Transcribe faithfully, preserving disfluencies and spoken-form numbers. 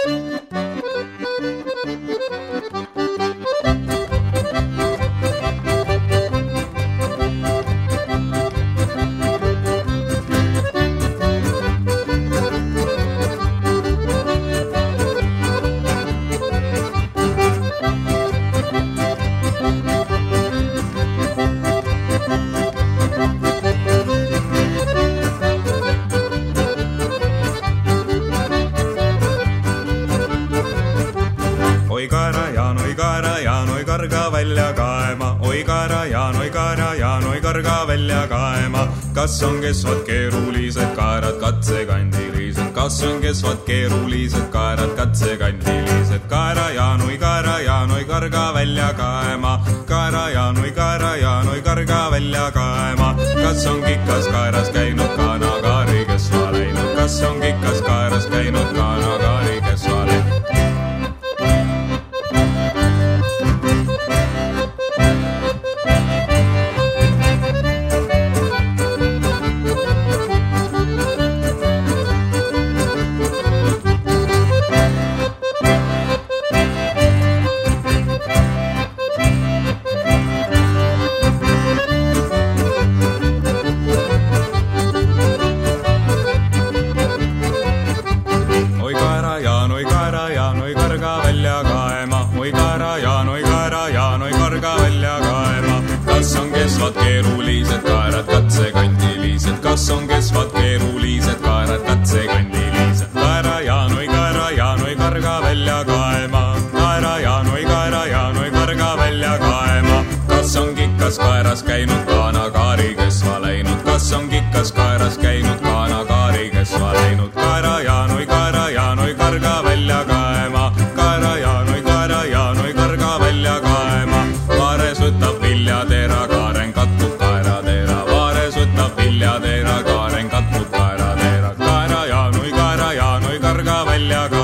Oi Karajan, oi Karajan, oi karga välja kaema. Oi Karajan, oi Karajan, oi karga välja kaema. Kas on kesvad keerulised kaerad katsekandilised? Kas on kesvad keerulised kaerad katsekandilised? Karajan, oi Karajan, oi karga välja kaema. Karajan, oi Karajan, oi karga välja kaema. Kas on kikas kaeras käinud kanakaari kesva läinud? Kas on kikas kaeras käinud kanakaari kesva läinud? Oi Karajan, oi Karajan, oi karga välja kaema. Oi Karajan, oi Karajan, oi karga välja kaema. Kas on kesvad keerulised kaerad katsekandilised? Kas on kesvad keerulised kaerad katsekandilised? Karajan, oi Karajan, oi karga välja kaema. Karajan, oi Karajan, oi karga välja kaema. Kas on kikas kaeras käinud kanakaari kesva läinud? Kas on kikas kaeras käinud kanakaari kesva läinud? Karajan, oi Karajan, oi karga välja kaema. Karajan, oi Karajan, oi karga välja kaema. Vaares võtab viljatera, kaaren kattub kaeratera. Vaares võtab viljatera, kaaren kattub kaeratera. Karajan, oi Karajan, oi karga välja kaema.